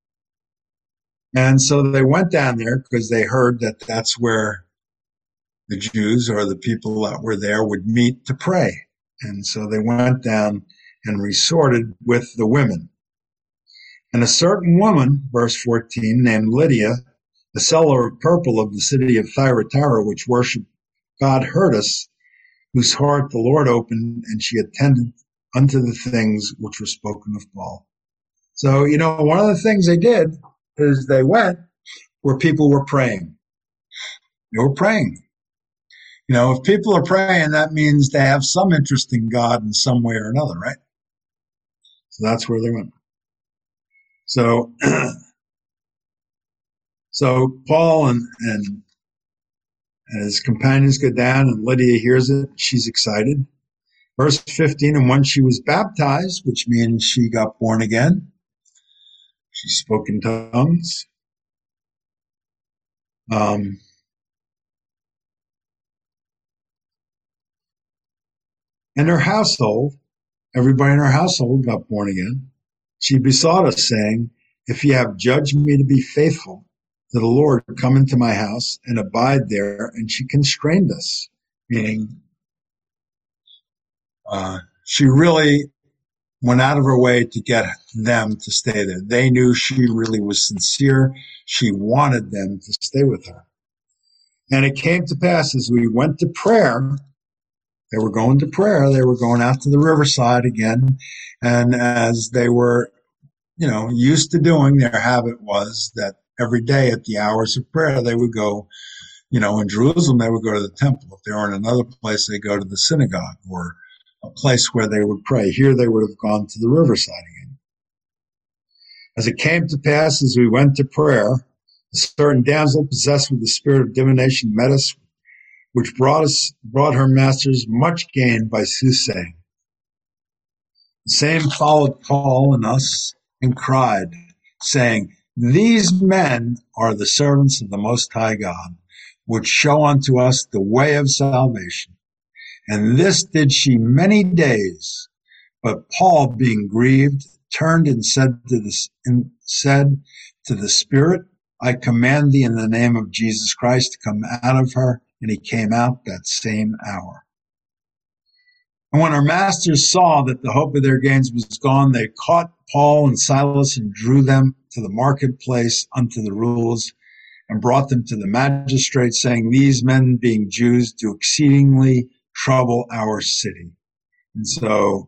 And so they went down there because they heard that that's where the Jews or the people that were there would meet to pray. And so they went down and resorted with the women. And a certain woman, verse fourteen, named Lydia, the seller of purple of the city of Thyatira, which worshiped God, heard us, whose heart the Lord opened, and she attended unto the things which were spoken of Paul. So, you know, one of the things they did is they went where people were praying. They were praying. You know, if people are praying, that means they have some interest in God in some way or another, right? So that's where they went. So, so Paul and, and, and his companions go down, and Lydia hears it. She's excited. Verse fifteen, and when she was baptized, which means she got born again, she spoke in tongues. Um, and her household, everybody in her household got born again. She besought us, saying, if ye have judged me to be faithful to the Lord, come into my house and abide there. And she constrained us, meaning uh, she really went out of her way to get them to stay there. They knew she really was sincere. She wanted them to stay with her. And it came to pass as we went to prayer, they were going to prayer, they were going out to the riverside again. And as they were, you know, used to doing, their habit was that every day at the hours of prayer, they would go, you know, in Jerusalem, they would go to the temple. If they were in another place, they go to the synagogue or a place where they would pray. Here they would have gone to the riverside again. As it came to pass, as we went to prayer, a certain damsel possessed with the spirit of divination met us, which brought us, brought her masters much gain by soothsaying. The same followed Paul and us and cried, saying, these men are the servants of the Most High God, which show unto us the way of salvation. And this did she many days. But Paul, being grieved, turned and said to the, and said to the Spirit, I command thee in the name of Jesus Christ to come out of her. And he came out that same hour. And when our masters saw that the hope of their gains was gone, they caught Paul and Silas and drew them to the marketplace unto the rulers and brought them to the magistrates, saying, these men, being Jews, do exceedingly trouble our city. And so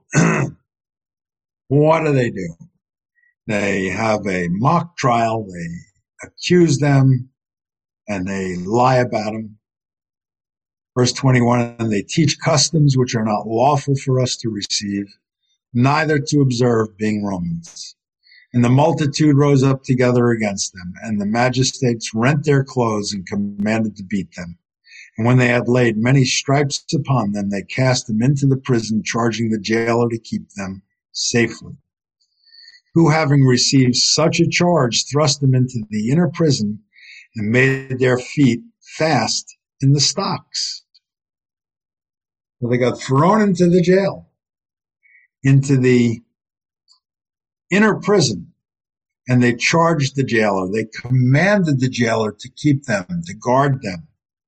what do they do? They have a mock trial. They accuse them and they lie about them. Verse twenty-one, and they teach customs which are not lawful for us to receive, neither to observe, being Romans. And the multitude rose up together against them, and the magistrates rent their clothes and commanded to beat them. And when they had laid many stripes upon them, they cast them into the prison, charging the jailer to keep them safely. Who, having received such a charge, thrust them into the inner prison and made their feet fast in the stocks. So they got thrown into the jail, into the inner prison, and they charged the jailer. They commanded the jailer to keep them, to guard them.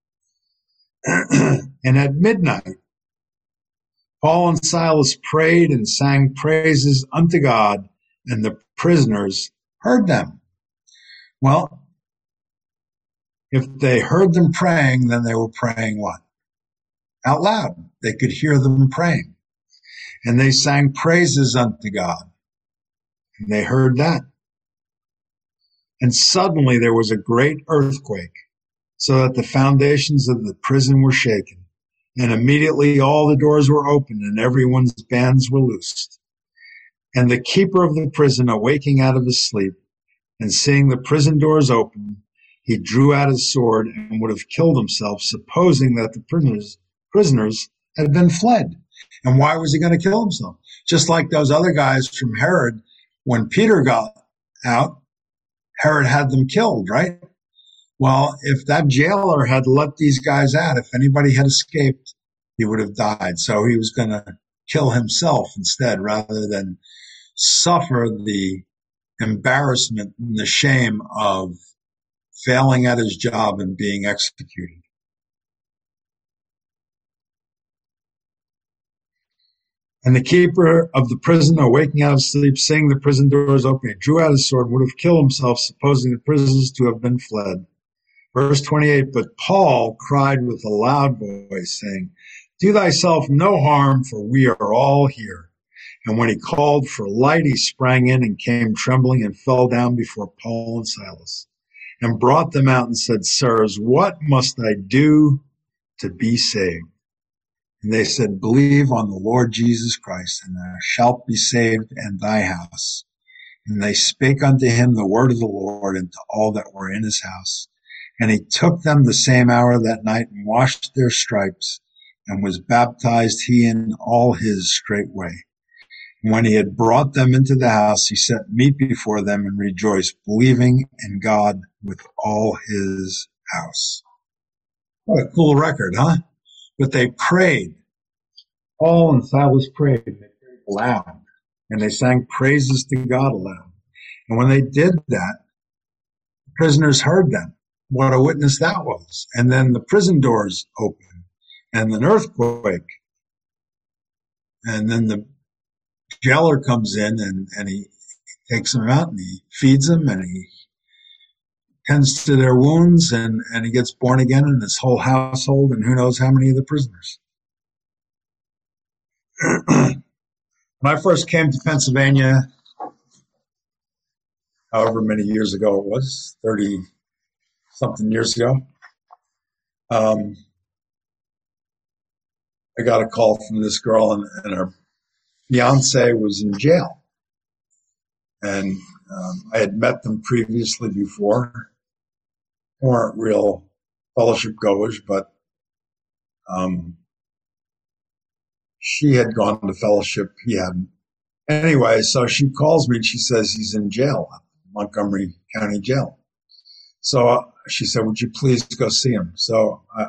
And at midnight, Paul and Silas prayed and sang praises unto God, and the prisoners heard them. Well, if they heard them praying, then they were praying what? Out loud. They could hear them praying. And they sang praises unto God. And they heard that. And suddenly there was a great earthquake, so that the foundations of the prison were shaken. And immediately all the doors were opened, and everyone's bands were loosed. And the keeper of the prison, awaking out of his sleep, and seeing the prison doors open, he drew out his sword and would have killed himself, supposing that the prisoners, prisoners had been fled. And why was he going to kill himself? Just like those other guys from Herod, when Peter got out, Herod had them killed, right? Well, if that jailer had let these guys out, if anybody had escaped, he would have died. So he was going to kill himself instead, rather than suffer the embarrassment and the shame of failing at his job and being executed. And the keeper of the prison, awaking out of sleep, seeing the prison doors open, he drew out his sword and would have killed himself, supposing the prisoners to have been fled. Verse twenty-eight, but Paul cried with a loud voice, saying, do thyself no harm, for we are all here. And when he called for light, he sprang in and came trembling and fell down before Paul and Silas, and brought them out and said, sirs, what must I do to be saved? And they said, believe on the Lord Jesus Christ, and thou shalt be saved and thy house. And they spake unto him the word of the Lord and to all that were in his house. And he took them the same hour that night and washed their stripes, and was baptized he and all his straightway. And when he had brought them into the house, he set meat before them and rejoiced, believing in God with all his house. What a cool record, huh? But they prayed. Paul and Silas prayed. They prayed aloud, and they sang praises to God aloud. And when they did that, the prisoners heard them. What a witness that was. And then the prison doors opened, and an earthquake. And then the jailer comes in, and, and he takes them out, and he feeds them, and he tends to their wounds, and, and he gets born again in his whole household, and who knows how many of the prisoners. When I first came to Pennsylvania, however many years ago it was, thirty-something years ago, um, I got a call from this girl, and, and her fiance was in jail. And um, I had met them previously before. They weren't real fellowship goers, but um, she had gone to fellowship. He hadn't. Anyway, so she calls me and she says he's in jail, Montgomery County Jail. So uh, she said, would you please go see him? So I,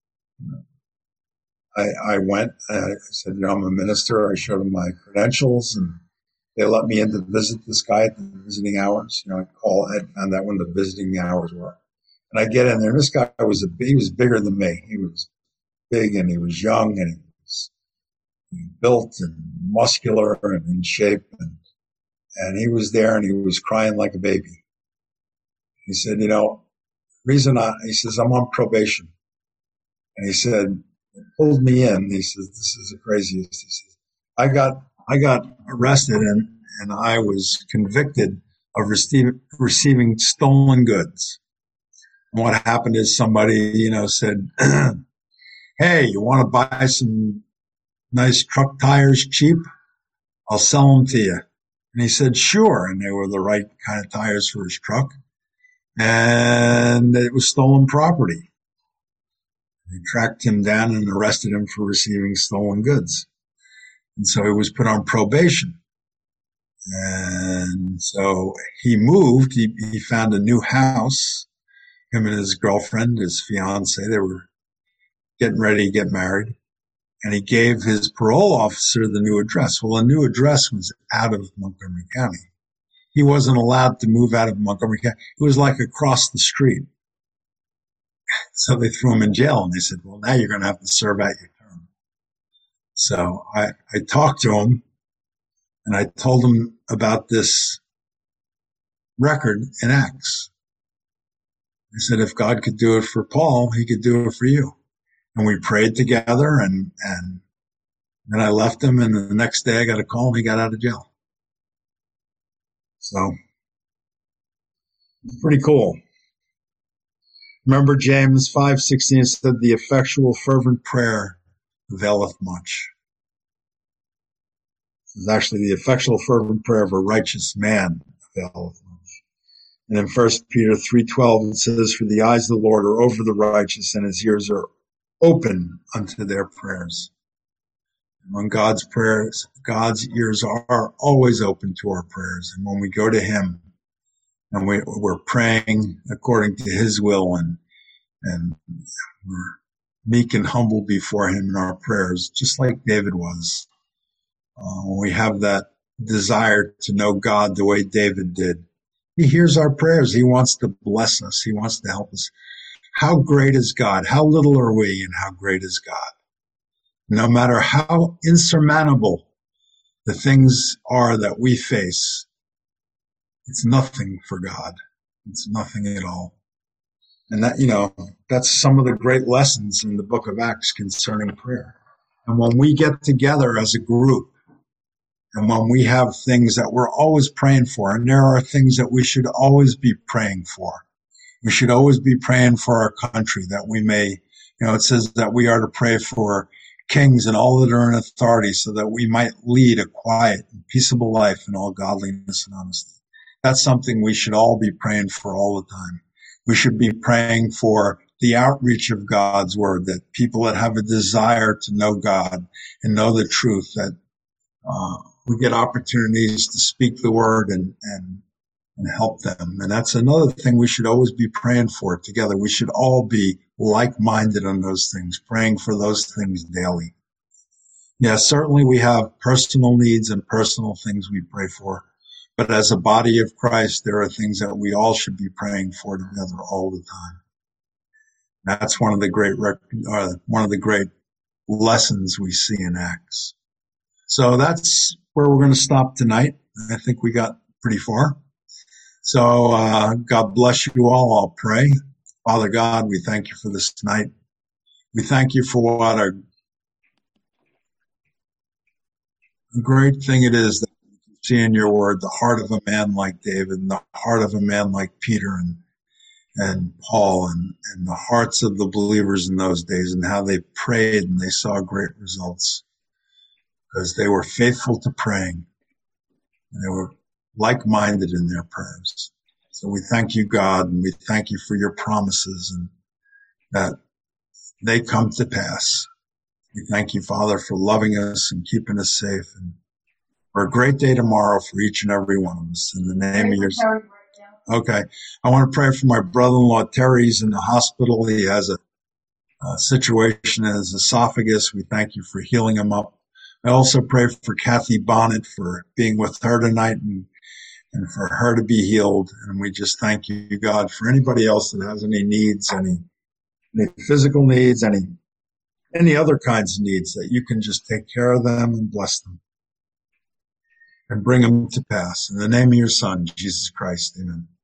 I, I went. I said, you know, I'm a minister. I showed them my credentials, and they let me in to visit this guy at the visiting hours. You know, I call, I found out when the visiting hours were. And I get in there, and this guy was a he was bigger than me. He was big, and he was young, and he was built and muscular and in shape. And, and he was there, and he was crying like a baby. He said, you know, the reason I, he says, I'm on probation. And he said, pulled me in. He says, this is the craziest. He says, I got, I got arrested, and, and I was convicted of receiving, receiving stolen goods. And what happened is somebody, you know, said, hey, you want to buy some nice truck tires cheap? I'll sell them to you. And he said, sure. And they were the right kind of tires for his truck. And it was stolen property. They tracked him down and arrested him for receiving stolen goods. And so he was put on probation. And so he moved. He, he found a new house. Him and his girlfriend, his fiance, they were getting ready to get married. And he gave his parole officer the new address. Well, the new address was out of Montgomery County. He wasn't allowed to move out of Montgomery County. It was like across the street. So they threw him in jail, and they said, well, now you're going to have to serve out your term. So I, I talked to him, and I told him about this record in Acts. I said, if God could do it for Paul, he could do it for you. And we prayed together, and, and then I left him, and the next day I got a call, and he got out of jail. So it's pretty cool. Remember James five sixteen said, the effectual fervent prayer availeth much. This is actually the effectual fervent prayer of a righteous man availeth much. And in First Peter three twelve it says, for the eyes of the Lord are over the righteous, and his ears are open unto their prayers. And when God's prayers, God's ears are always open to our prayers. And when we go to him and we, we're praying according to his will, and, and we're meek and humble before him in our prayers, just like David was. Uh, when we have that desire to know God the way David did, he hears our prayers. He wants to bless us. He wants to help us. How great is God? How little are we, and how great is God? No matter how insurmountable the things are that we face, it's nothing for God. It's nothing at all. And that, you know, that's some of the great lessons in the book of Acts concerning prayer. And when we get together as a group, and when we have things that we're always praying for, and there are things that we should always be praying for. We should always be praying for our country, that we may, you know, it says that we are to pray for kings and all that are in authority, so that we might lead a quiet and peaceable life in all godliness and honesty. That's something we should all be praying for all the time. We should be praying for the outreach of God's word, that people that have a desire to know God and know the truth, that uh, we get opportunities to speak the word and, and, and help them. And that's another thing we should always be praying for together. We should all be like-minded on those things, praying for those things daily. Yeah, certainly we have personal needs and personal things we pray for. But as a body of Christ, there are things that we all should be praying for together all the time. That's one of the great, uh, one of the great lessons we see in Acts. So that's where we're going to stop tonight. I think we got pretty far. So uh, God bless you all. I'll pray. Father God, we thank you for this night. We thank you for what a, a great thing it is that we can see in your word the heart of a man like David and the heart of a man like Peter and and Paul and, and the hearts of the believers in those days and how they prayed and they saw great results because they were faithful to praying and they were like-minded in their prayers. So we thank you, God, and we thank you for your promises and that they come to pass. We thank you, Father, for loving us and keeping us safe and for a great day tomorrow for each and every one of us. In the name of your son. Okay. I want to pray for my brother-in-law, Terry. He's in the hospital. He has a, a situation in his esophagus. We thank you for healing him up. I also pray for Kathy Bonnet for being with her tonight and, and for her to be healed. And we just thank you, God, for anybody else that has any needs, any, any physical needs, any, any other kinds of needs, that you can just take care of them and bless them and bring them to pass. In the name of your son, Jesus Christ, amen.